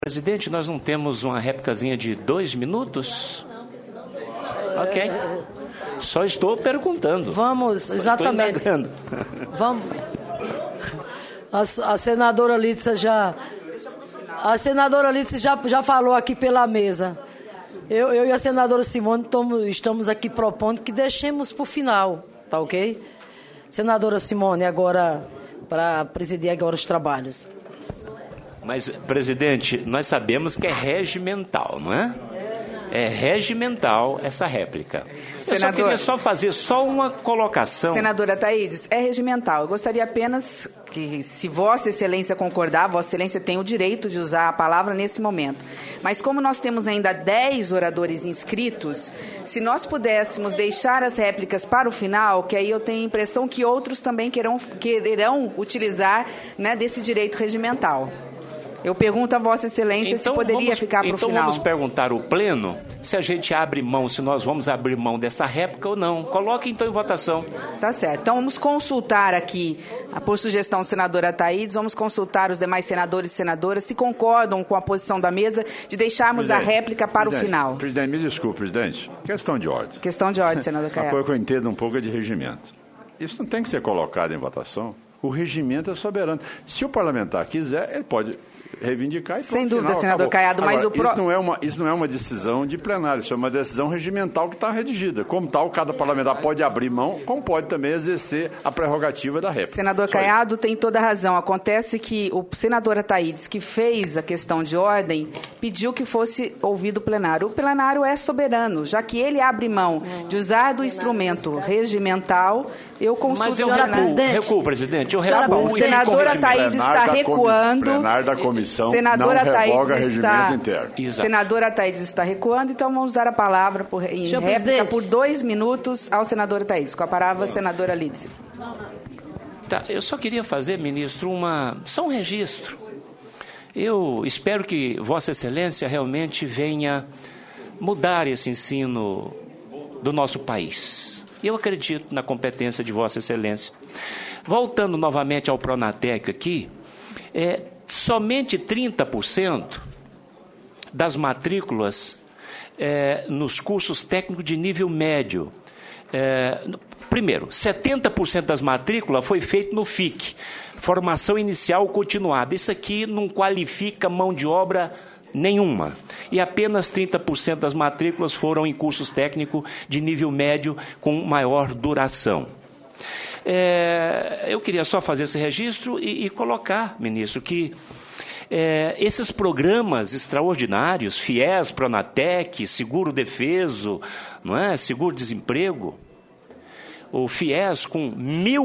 Presidente, nós não temos uma réplicazinha de 2 minutos? Ok. Só estou perguntando. Vamos, exatamente. Vamos. A senadora Lídice já falou aqui pela mesa. Eu e a senadora Simone estamos aqui propondo que deixemos para o final, tá ok? Senadora Simone, agora, para presidir agora os trabalhos. Mas, presidente, nós sabemos que é regimental, não é? É regimental essa réplica. Eu só queria fazer uma colocação. Senadora Thaídes, é regimental. Eu gostaria apenas que, se Vossa Excelência concordar, Vossa Excelência tem o direito de usar a palavra nesse momento. Mas como nós temos ainda 10 oradores inscritos, se nós pudéssemos deixar as réplicas para o final, que aí eu tenho a impressão que outros também quererão utilizar, né, desse direito regimental. Eu pergunto a Vossa Excelência se poderia ficar para o final. Então vamos perguntar ao Pleno se a gente abre mão, se nós vamos abrir mão dessa réplica ou não. Coloque então em votação. Tá certo. Então vamos consultar aqui, por sugestão da senadora Thaídes, vamos consultar os demais senadores e senadoras se concordam com a posição da mesa de deixarmos a réplica para o final. Presidente, me desculpe, presidente. Questão de ordem. Questão de ordem, senador Caiado. Uma coisa que eu entendo um pouco é de regimento. Isso não tem que ser colocado em votação. O regimento é soberano. Se o parlamentar quiser, ele pode reivindicar e sem dúvida, senador Caiado, mas isso não é uma decisão de plenário, isso é uma decisão regimental que está redigida. Como tal, cada parlamentar pode abrir mão, como pode também exercer a prerrogativa da réplica. Senador Caiado tem toda a razão. Acontece que o senador Thaídes, que fez a questão de ordem, pediu que fosse ouvido o plenário. O plenário é soberano, já que ele abre mão de usar do instrumento regimental, eu consulto... Mas eu recuo, presidente. A senadora Thaídes está recuando. Plenário da comissão. Senadora Senadora Thaídes está recuando, então vamos dar a palavra em réplica por 2 minutos ao senador Thaídes. Com a palavra, senadora Lídice. Tá, eu só queria fazer, ministro, só um registro. Eu espero que Vossa Excelência realmente venha mudar esse ensino do nosso país. Eu acredito na competência de Vossa Excelência. Voltando novamente ao Pronatec aqui, somente 30% das matrículas nos cursos técnicos de nível médio. Primeiro, 70% das matrículas foi feito no FIC, formação inicial continuada. Isso aqui não qualifica mão de obra nenhuma. E apenas 30% das matrículas foram em cursos técnicos de nível médio com maior duração. Eu queria só fazer esse registro e colocar, ministro, que esses programas extraordinários, FIES, Pronatec, Seguro Defeso, não é? Seguro-desemprego, o FIES com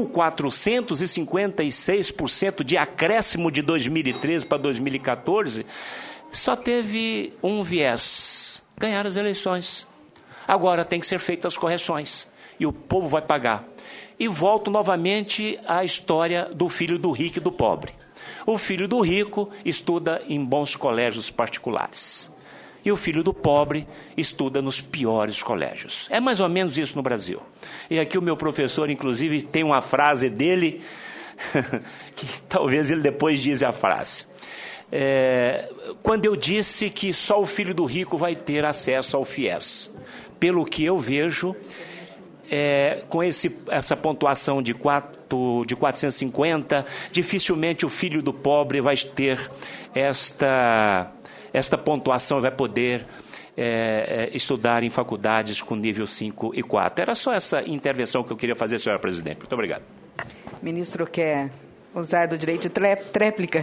1.456% de acréscimo de 2013 para 2014, só teve um viés: ganhar as eleições. Agora tem que ser feitas as correções e o povo vai pagar. E volto novamente à história do filho do rico e do pobre. O filho do rico estuda em bons colégios particulares. E o filho do pobre estuda nos piores colégios. É mais ou menos isso no Brasil. E aqui o meu professor, inclusive, tem uma frase dele, que talvez ele depois diz a frase. Quando eu disse que só o filho do rico vai ter acesso ao FIES. Pelo que eu vejo... com essa pontuação de 450, dificilmente o filho do pobre vai ter esta pontuação, vai poder estudar em faculdades com nível 5 e 4. Era só essa intervenção que eu queria fazer, senhora presidente. Muito obrigado. Ministro quer usar do direito de tréplica?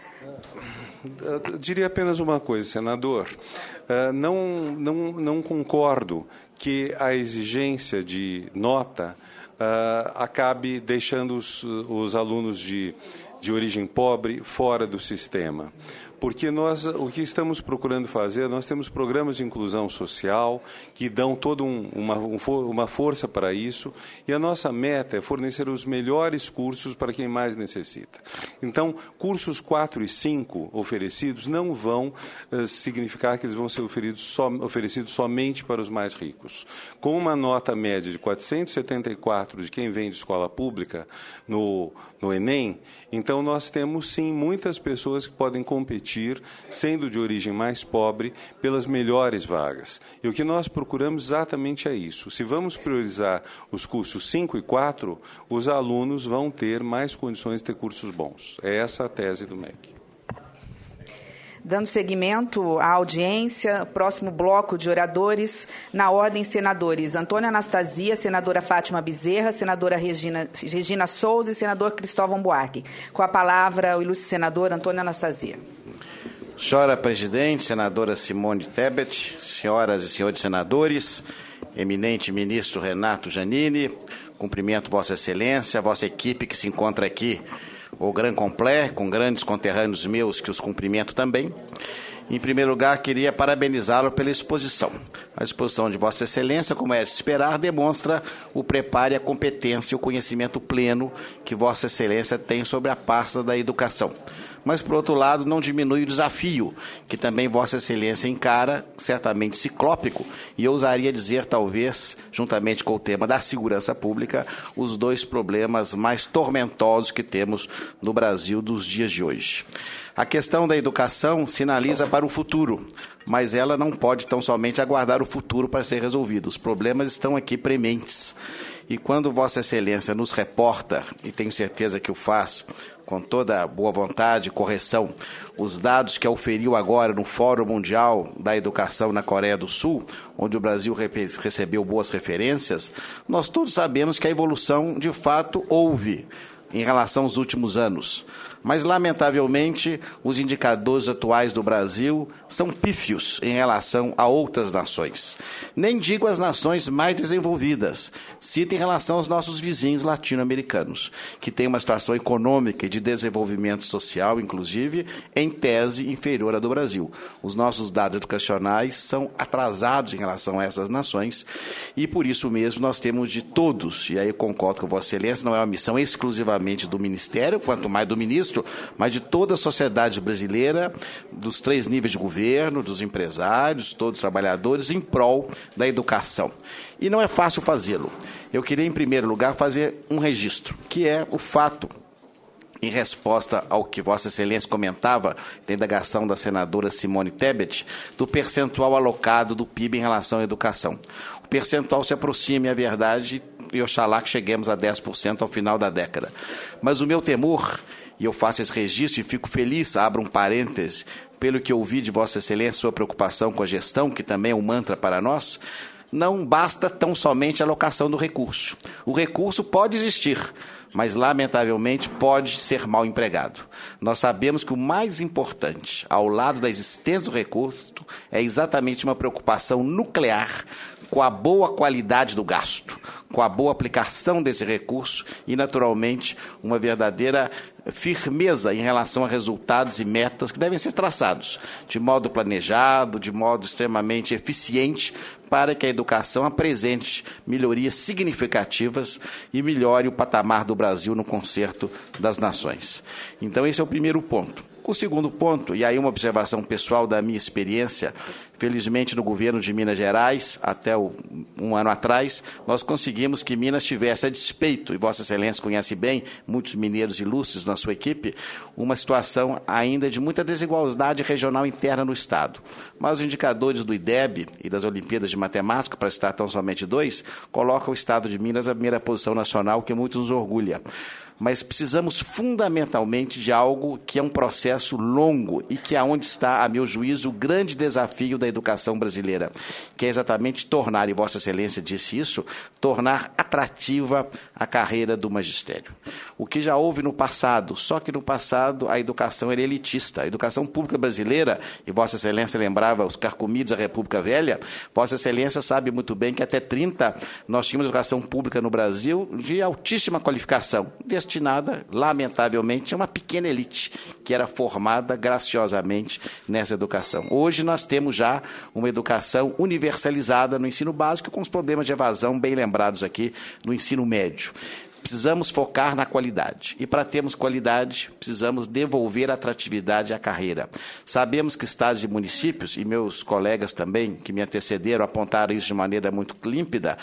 Eu diria apenas uma coisa, senador. Não concordo que a exigência de nota acabe deixando os alunos de origem pobre fora do sistema. Porque o que estamos procurando fazer, nós temos programas de inclusão social que dão toda uma força para isso, e a nossa meta é fornecer os melhores cursos para quem mais necessita. Então, cursos 4 e 5 oferecidos não vão significar que eles vão ser oferecidos somente para os mais ricos. Com uma nota média de 474 de quem vem de escola pública no Enem, então nós temos sim muitas pessoas que podem competir competir, sendo de origem mais pobre, pelas melhores vagas. E o que nós procuramos exatamente é isso. Se vamos priorizar os cursos 5 e 4, os alunos vão ter mais condições de ter cursos bons. É essa a tese do MEC. Dando seguimento à audiência, próximo bloco de oradores, na ordem, senadores Antônio Anastasia, senadora Fátima Bezerra, senadora Regina Souza e senador Cristóvão Buarque. Com a palavra, o ilustre senador Antônio Anastasia. Senhora Presidente, senadora Simone Tebet, senhoras e senhores senadores, eminente ministro Renato Giannini, cumprimento Vossa Excelência, vossa equipe que se encontra aqui, o Gran Complet, com grandes conterrâneos meus que os cumprimento também. Em primeiro lugar, queria parabenizá-lo pela exposição. A exposição de Vossa Excelência, como é de esperar, demonstra o preparo e a competência e o conhecimento pleno que Vossa Excelência tem sobre a pasta da educação. Mas, por outro lado, não diminui o desafio que também Vossa Excelência encara, certamente ciclópico, e eu ousaria dizer, talvez, juntamente com o tema da segurança pública, os dois problemas mais tormentosos que temos no Brasil dos dias de hoje. A questão da educação sinaliza para o futuro, mas ela não pode tão somente aguardar o futuro para ser resolvido. Os problemas estão aqui prementes. E quando Vossa Excelência nos reporta, e tenho certeza que o faz com toda boa vontade e correção, os dados que auferiu agora no Fórum Mundial da Educação na Coreia do Sul, onde o Brasil recebeu boas referências, nós todos sabemos que a evolução, de fato, houve em relação aos últimos anos. Mas, lamentavelmente, os indicadores atuais do Brasil são pífios em relação a outras nações. Nem digo as nações mais desenvolvidas, cito em relação aos nossos vizinhos latino-americanos, que têm uma situação econômica e de desenvolvimento social, inclusive, em tese inferior à do Brasil. Os nossos dados educacionais são atrasados em relação a essas nações e, por isso mesmo, nós temos de todos, e aí eu concordo com Vossa Excelência, não é uma missão exclusivamente do Ministério, quanto mais do Ministro, mas de toda a sociedade brasileira, dos 3 níveis de governo, dos empresários, todos os trabalhadores, em prol da educação. E não é fácil fazê-lo. Eu queria, em primeiro lugar, fazer um registro, que é o fato, em resposta ao que Vossa Excelência comentava, dentro da questão da senadora Simone Tebet, do percentual alocado do PIB em relação à educação. O percentual se aproxima, é verdade, e oxalá que cheguemos a 10% ao final da década. Mas o meu temor, e eu faço esse registro e fico feliz, abro um parêntese, pelo que ouvi de Vossa Excelência, sua preocupação com a gestão, que também é um mantra para nós, não basta tão somente a alocação do recurso. O recurso pode existir, mas, lamentavelmente, pode ser mal empregado. Nós sabemos que o mais importante, ao lado da existência do recurso, é exatamente uma preocupação nuclear com a boa qualidade do gasto, com a boa aplicação desse recurso e, naturalmente, uma verdadeira firmeza em relação a resultados e metas que devem ser traçados de modo planejado, de modo extremamente eficiente, para que a educação apresente melhorias significativas e melhore o patamar do Brasil no concerto das nações. Então, esse é o primeiro ponto. O segundo ponto, e aí uma observação pessoal da minha experiência, felizmente no governo de Minas Gerais, até um ano atrás, nós conseguimos que Minas tivesse a despeito, e Vossa Excelência conhece bem, muitos mineiros ilustres na sua equipe, uma situação ainda de muita desigualdade regional interna no Estado. Mas os indicadores do IDEB e das Olimpíadas de Matemática, para citar tão somente 2, colocam o Estado de Minas na primeira posição nacional, que muito nos orgulha. Mas precisamos fundamentalmente de algo que é um processo longo e que é onde está, a meu juízo, o grande desafio da educação brasileira, que é exatamente tornar, e Vossa Excelência disse isso, tornar atrativa a carreira do magistério. O que já houve no passado, só que no passado a educação era elitista. A educação pública brasileira, e Vossa Excelência lembrava os carcomidos da República Velha, Vossa Excelência sabe muito bem que até 30 nós tínhamos educação pública no Brasil de altíssima qualificação, destinada, lamentavelmente, a uma pequena elite que era formada graciosamente nessa educação. Hoje nós temos já uma educação universalizada no ensino básico, com os problemas de evasão bem lembrados aqui no ensino médio. Precisamos focar na qualidade. E para termos qualidade, precisamos devolver atratividade à carreira. Sabemos que estados e municípios, e meus colegas também, que me antecederam, apontaram isso de maneira muito límpida,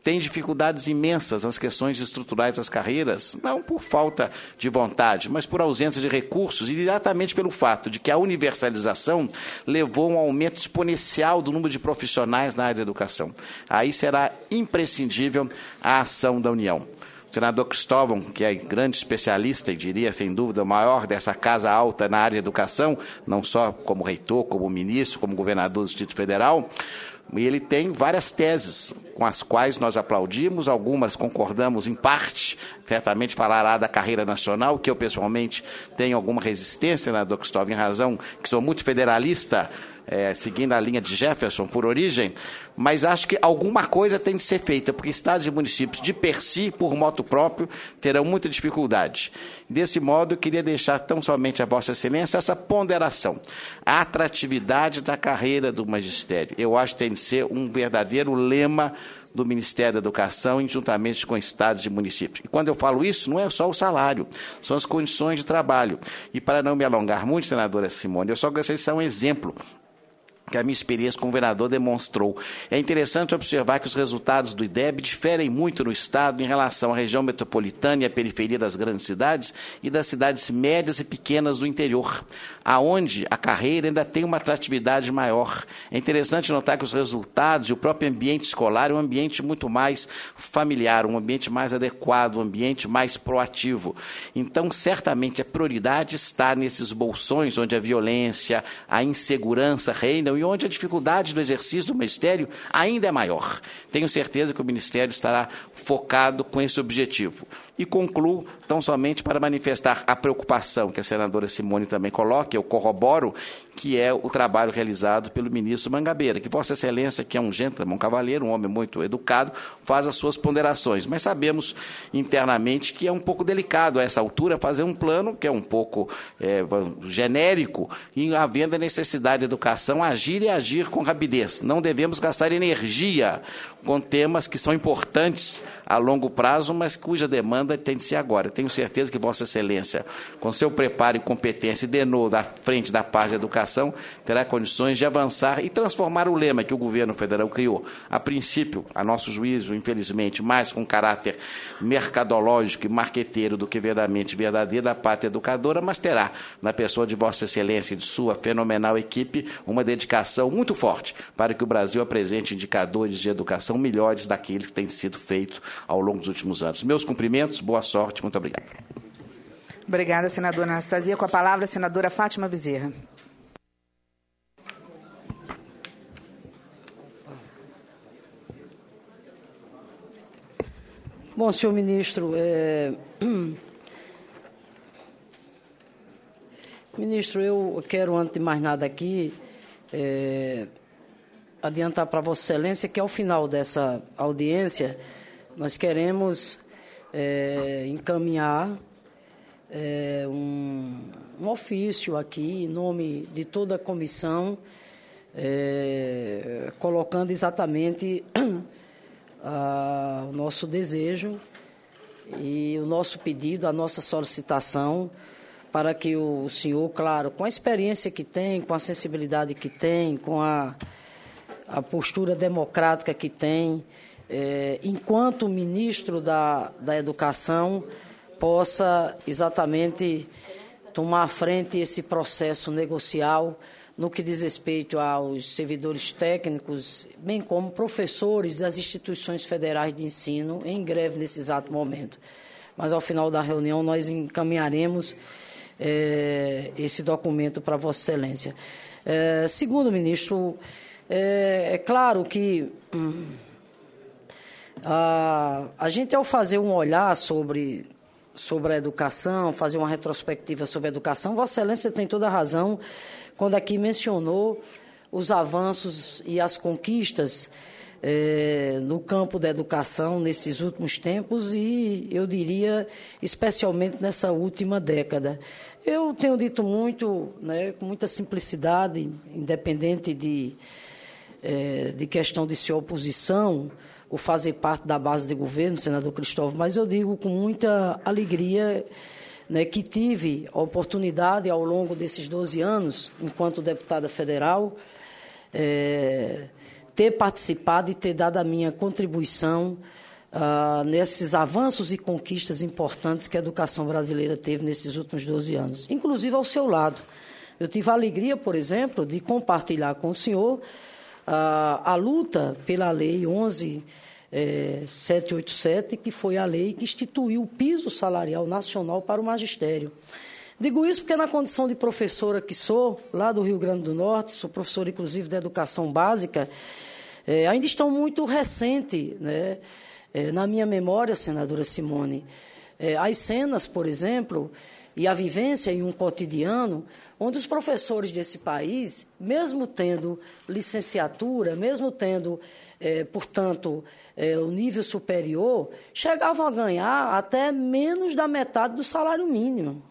tem dificuldades imensas nas questões estruturais das carreiras, não por falta de vontade, mas por ausência de recursos e exatamente pelo fato de que a universalização levou a um aumento exponencial do número de profissionais na área da educação. Aí será imprescindível a ação da União. O senador Cristóvão, que é grande especialista e diria, sem dúvida, o maior dessa casa alta na área da educação, não só como reitor, como ministro, como governador do Distrito Federal, e ele tem várias teses com as quais nós aplaudimos, algumas concordamos em parte, certamente falará da carreira nacional, que eu pessoalmente tenho alguma resistência, senador Cristóvão, em razão que sou muito federalista, seguindo a linha de Jefferson por origem, mas acho que alguma coisa tem de ser feita, porque estados e municípios, de per si, por moto próprio, terão muita dificuldade. Desse modo, eu queria deixar tão somente a Vossa Excelência essa ponderação. A atratividade da carreira do magistério, eu acho que tem de ser um verdadeiro lema do Ministério da Educação, juntamente com estados e municípios. E quando eu falo isso, não é só o salário, são as condições de trabalho. E para não me alongar muito, senadora Simone, eu só gostaria de dar um exemplo que a minha experiência como governador demonstrou. É interessante observar que os resultados do IDEB diferem muito no Estado em relação à região metropolitana e à periferia das grandes cidades e das cidades médias e pequenas do interior, aonde a carreira ainda tem uma atratividade maior. É interessante notar que os resultados e o próprio ambiente escolar é um ambiente muito mais familiar, um ambiente mais adequado, um ambiente mais proativo. Então, certamente, a prioridade está nesses bolsões onde a violência, a insegurança reinam e onde a dificuldade do exercício do Ministério ainda é maior. Tenho certeza que o Ministério estará focado com esse objetivo. E concluo tão somente para manifestar a preocupação que a senadora Simone também coloca, eu corroboro, que é o trabalho realizado pelo ministro Mangabeira, que Vossa Excelência, que é um gentleman, um cavalheiro, um homem muito educado, faz as suas ponderações. Mas sabemos internamente que é um pouco delicado a essa altura fazer um plano que é um pouco genérico e havendo a necessidade da educação agir e agir com rapidez. Não devemos gastar energia com temas que são importantes a longo prazo, mas cuja demanda tem de ser agora. Tenho certeza que Vossa Excelência, com seu preparo e competência e denô da frente da paz e educação, terá condições de avançar e transformar o lema que o governo federal criou. A princípio, a nosso juízo, infelizmente, mais com caráter mercadológico e marqueteiro do que verdadeiramente verdadeiro da pátria educadora, mas terá, na pessoa de Vossa Excelência e de sua fenomenal equipe, uma dedicação muito forte para que o Brasil apresente indicadores de educação melhores daqueles que têm sido feitos ao longo dos últimos anos. Meus cumprimentos, boa sorte, muito obrigado. Obrigada, senadora Anastasia. Com a palavra, a senadora Fátima Bezerra. Bom, senhor ministro, ministro, eu quero, antes de mais nada aqui, adiantar para Vossa Excelência que, ao final dessa audiência, nós queremos encaminhar um ofício aqui, em nome de toda a comissão, colocando exatamente o nosso desejo e o nosso pedido, a nossa solicitação, para que o senhor, claro, com a experiência que tem, com a sensibilidade que tem, com a postura democrática que tem, enquanto ministro da Educação, possa exatamente tomar à frente esse processo negocial no que diz respeito aos servidores técnicos, bem como professores das instituições federais de ensino em greve nesse exato momento. Mas, ao final da reunião, nós encaminharemos esse documento para Vossa Excelência. Segundo, ministro, é claro que a gente, ao fazer um olhar sobre a educação, fazer uma retrospectiva sobre a educação, Vossa Excelência tem toda a razão quando aqui mencionou os avanços e as conquistas no campo da educação nesses últimos tempos e, eu diria, especialmente nessa última década. Eu tenho dito muito, com muita simplicidade, independente de questão de ser oposição ou fazer parte da base de governo, senador Cristóvão, mas eu digo com muita alegria que tive a oportunidade, ao longo desses 12 anos, enquanto deputada federal, ter participado e ter dado a minha contribuição nesses avanços e conquistas importantes que a educação brasileira teve nesses últimos 12 anos, inclusive ao seu lado. Eu tive a alegria, por exemplo, de compartilhar com o senhor a luta pela Lei 11.787, que foi a lei que instituiu o piso salarial nacional para o magistério. Digo isso porque, na condição de professora que sou, lá do Rio Grande do Norte, sou professora, inclusive, de educação básica, ainda estão muito recente, né, na minha memória, senadora Simone, as cenas, por exemplo, e a vivência em um cotidiano, onde os professores desse país, mesmo tendo licenciatura, mesmo tendo, portanto, o nível superior, chegavam a ganhar até menos da metade do salário mínimo.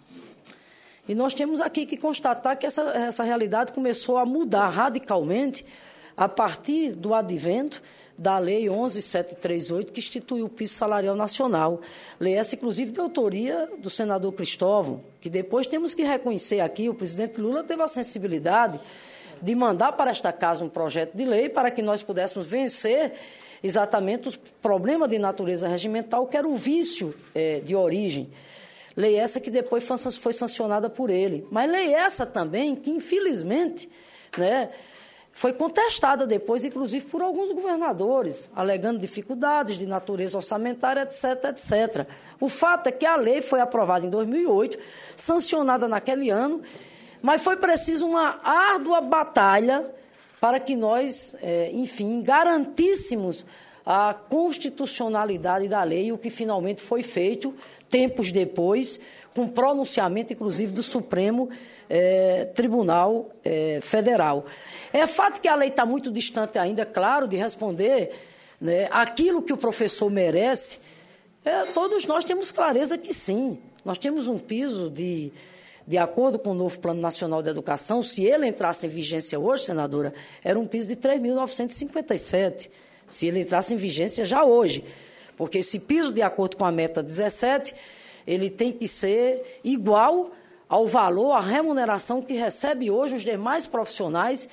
E nós temos aqui que constatar que essa realidade começou a mudar radicalmente a partir do advento da Lei 11.738, que instituiu o piso salarial nacional. Lei essa, inclusive, de autoria do senador Cristóvão, que depois temos que reconhecer aqui, o presidente Lula teve a sensibilidade de mandar para esta casa um projeto de lei para que nós pudéssemos vencer exatamente os problemas de natureza regimental, que era o vício de origem. Lei essa que depois foi sancionada por ele. Mas lei essa também que, infelizmente, né, foi contestada depois, inclusive, por alguns governadores, alegando dificuldades de natureza orçamentária, etc., etc. O fato é que a lei foi aprovada em 2008, sancionada naquele ano, mas foi preciso uma árdua batalha para que nós, enfim, garantíssemos a constitucionalidade da lei, o que finalmente foi feito, tempos depois, com pronunciamento, inclusive, do Supremo Tribunal Federal. É fato que a lei está muito distante ainda, claro, de responder, né, aquilo que o professor merece. Todos nós temos clareza que sim. Nós temos um piso de acordo com o novo Plano Nacional de Educação, se ele entrasse em vigência hoje, senadora, era um piso de 3.957, se ele entrasse em vigência já hoje. Porque esse piso, de acordo com a meta 17, ele tem que ser igual ao valor, à remuneração que recebe hoje os demais profissionais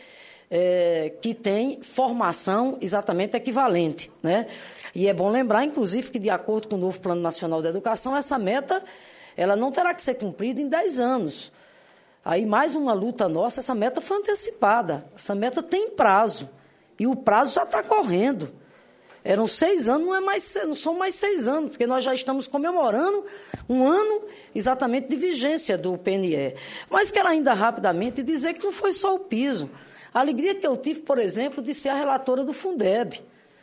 que têm formação exatamente equivalente, né? E é bom lembrar, inclusive, que, de acordo com o novo Plano Nacional de Educação, essa meta ela não terá que ser cumprida em 10 anos. Aí, mais uma luta nossa, essa meta foi antecipada. Essa meta tem prazo. E o prazo já está correndo. Eram 6 anos, não são mais 6 anos, porque nós já estamos comemorando um ano exatamente de vigência do PNE. Mas quero ainda rapidamente dizer que não foi só o piso. A alegria que eu tive, por exemplo, de ser a relatora do Fundeb.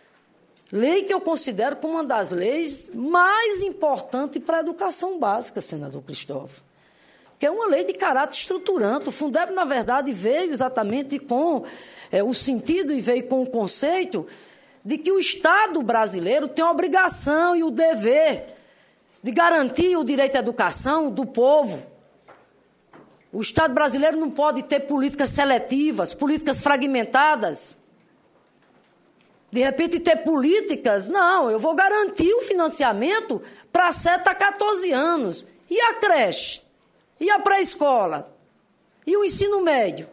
Lei que eu considero como uma das leis mais importantes para a educação básica, senador Cristóvão. Que é uma lei de caráter estruturante. O Fundeb, na verdade, veio exatamente com o sentido e veio com o conceito de que o Estado brasileiro tem a obrigação e o dever de garantir o direito à educação do povo. O Estado brasileiro não pode ter políticas seletivas, políticas fragmentadas. De repente, ter políticas, não, eu vou garantir o financiamento para 7 a 14 anos. E a creche? E a pré-escola? E o ensino médio?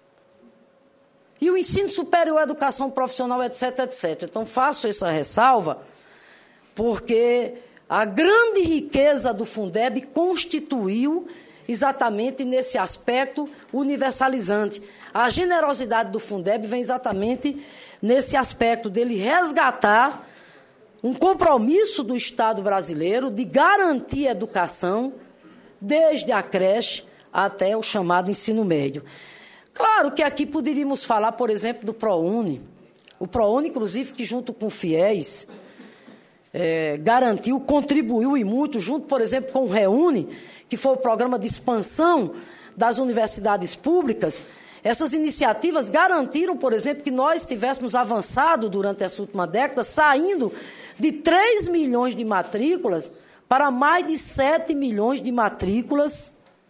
E o ensino superior, a educação profissional, etc., etc. Então, faço essa ressalva porque a grande riqueza do Fundeb constituiu exatamente nesse aspecto universalizante. A generosidade do Fundeb vem exatamente nesse aspecto dele resgatar um compromisso do Estado brasileiro de garantir a educação desde a creche até o chamado ensino médio. Claro que aqui poderíamos falar, por exemplo, do ProUni. O ProUni, inclusive, que junto com o FIES garantiu, contribuiu e muito, junto, por exemplo, com o REUNE, que foi o programa de expansão das universidades públicas. Essas iniciativas garantiram, por exemplo, que nós tivéssemos avançado durante essa última década, saindo de 3 milhões de matrículas para mais de 7 milhões de matrículas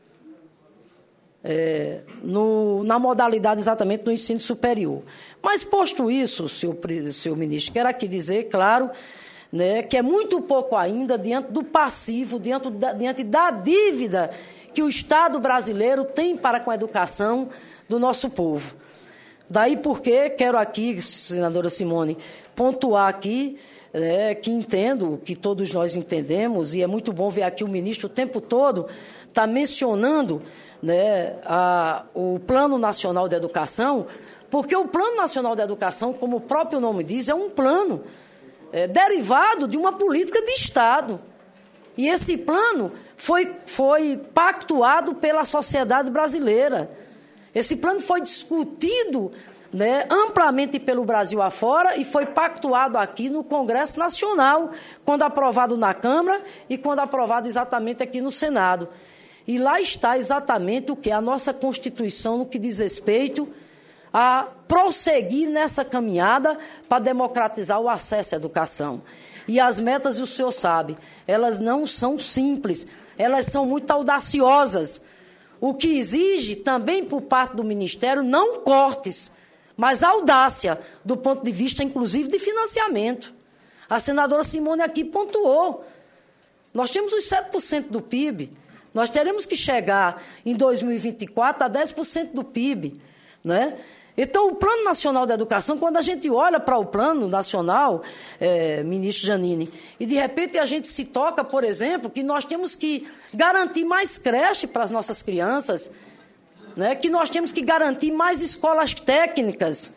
na modalidade exatamente do ensino superior. Mas, posto isso, senhor ministro, quero aqui dizer, claro, né, que é muito pouco ainda diante do passivo, diante da dívida que o Estado brasileiro tem para com a educação do nosso povo. Daí porque quero aqui, senadora Simone, pontuar aqui, que entendo, que todos nós entendemos, e é muito bom ver aqui o ministro o tempo todo está mencionando, né, o Plano Nacional de Educação, porque o Plano Nacional de Educação, como o próprio nome diz, é um plano derivado de uma política de Estado. E esse plano foi pactuado pela sociedade brasileira. Esse plano foi discutido, né, amplamente pelo Brasil afora e foi pactuado aqui no Congresso Nacional, quando aprovado na Câmara e quando aprovado exatamente aqui no Senado. E lá está exatamente o que é a nossa Constituição no que diz respeito a prosseguir nessa caminhada para democratizar o acesso à educação. E as metas, o senhor sabe, elas não são simples, elas são muito audaciosas. O que exige também por parte do Ministério não cortes, mas audácia do ponto de vista, inclusive, de financiamento. A senadora Simone aqui pontuou. Nós temos os 7% do PIB. Nós teremos que chegar em 2024 a 10% do PIB, né? Então, o Plano Nacional da Educação, quando a gente olha para o Plano Nacional, ministro Giannini, e de repente a gente se toca, por exemplo, que nós temos que garantir mais creche para as nossas crianças, né? Que nós temos que garantir mais escolas técnicas.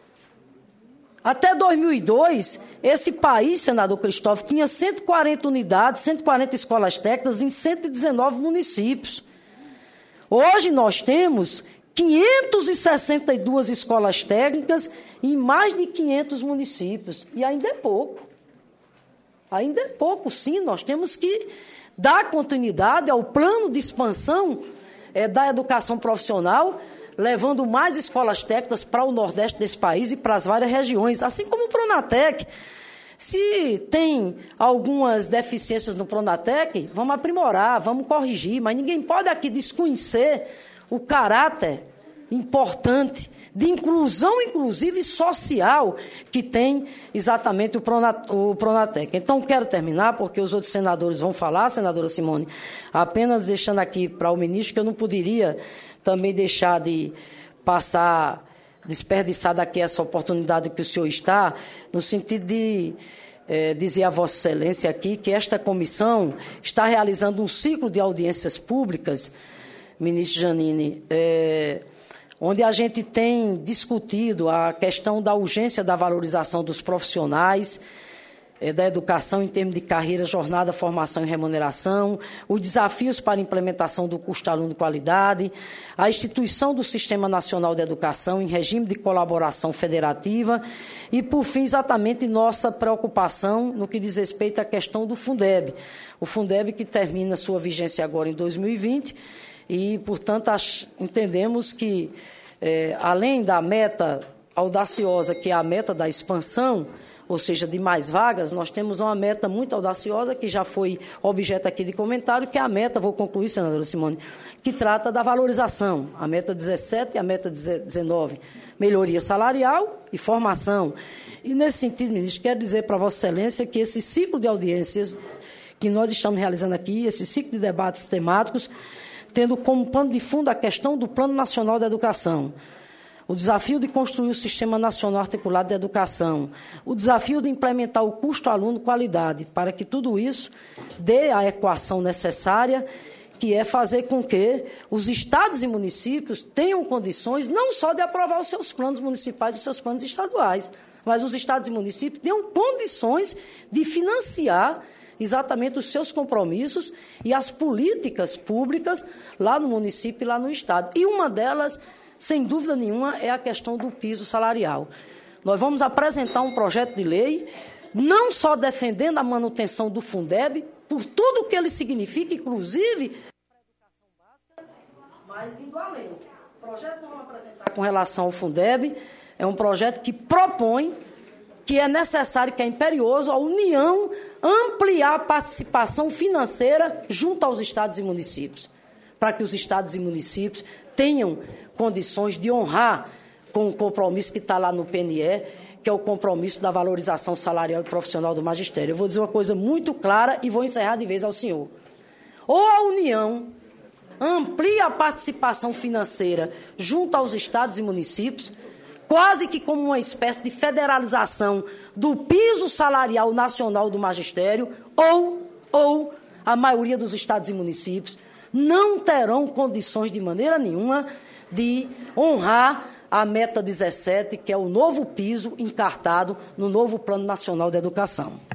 Até 2002, esse país, senador Cristóvão, tinha 140 unidades, 140 escolas técnicas em 119 municípios. Hoje nós temos 562 escolas técnicas em mais de 500 municípios. E ainda é pouco. Ainda é pouco, sim. Nós temos que dar continuidade ao plano de expansão da educação profissional, levando mais escolas técnicas para o Nordeste desse país e para as várias regiões, assim como o Pronatec. Se tem algumas deficiências no Pronatec, vamos aprimorar, vamos corrigir, mas ninguém pode aqui desconhecer o caráter importante de inclusão, inclusive social, que tem exatamente o Pronatec. Então, quero terminar, porque os outros senadores vão falar, senadora Simone, apenas deixando aqui para o ministro que eu não poderia também deixar de passar, desperdiçar daqui essa oportunidade que o senhor está, no sentido de dizer a Vossa Excelência aqui que esta comissão está realizando um ciclo de audiências públicas, ministro Giannini, onde a gente tem discutido a questão da urgência da valorização dos profissionais, da educação em termos de carreira, jornada, formação e remuneração, os desafios para a implementação do custo-aluno de qualidade, a instituição do Sistema Nacional de Educação em regime de colaboração federativa e, por fim, exatamente nossa preocupação no que diz respeito à questão do Fundeb. O Fundeb que termina sua vigência agora em 2020 e, portanto, entendemos que, além da meta audaciosa, que é a meta da expansão, ou seja, de mais vagas, nós temos uma meta muito audaciosa, que já foi objeto aqui de comentário, que é a meta, vou concluir, senadora Simone, que trata da valorização, a meta 17 e a meta 19, melhoria salarial e formação. E, nesse sentido, ministro, quero dizer para Vossa Excelência que esse ciclo de audiências que nós estamos realizando aqui, esse ciclo de debates temáticos, tendo como pano de fundo a questão do Plano Nacional da Educação, o desafio de construir o Sistema Nacional Articulado de Educação, o desafio de implementar o custo-aluno qualidade, para que tudo isso dê a equação necessária, que é fazer com que os estados e municípios tenham condições não só de aprovar os seus planos municipais e os seus planos estaduais, mas os estados e municípios tenham condições de financiar exatamente os seus compromissos e as políticas públicas lá no município e lá no estado. E uma delas, sem dúvida nenhuma, é a questão do piso salarial. Nós vamos apresentar um projeto de lei, não só defendendo a manutenção do Fundeb, por tudo o que ele significa, inclusive para a educação básica, mas indo além. O projeto que nós vamos apresentar com relação ao Fundeb é um projeto que propõe, que é necessário, que é imperioso, a União ampliar a participação financeira junto aos estados e municípios, para que os estados e municípios tenham condições de honrar com o compromisso que está lá no PNE, que é o compromisso da valorização salarial e profissional do magistério. Eu vou dizer uma coisa muito clara e vou encerrar de vez ao senhor. Ou a União amplia a participação financeira junto aos estados e municípios, quase que como uma espécie de federalização do piso salarial nacional do magistério, ou a maioria dos estados e municípios não terão condições de maneira nenhuma de honrar a meta 17, que é o novo piso encartado no novo Plano Nacional de Educação.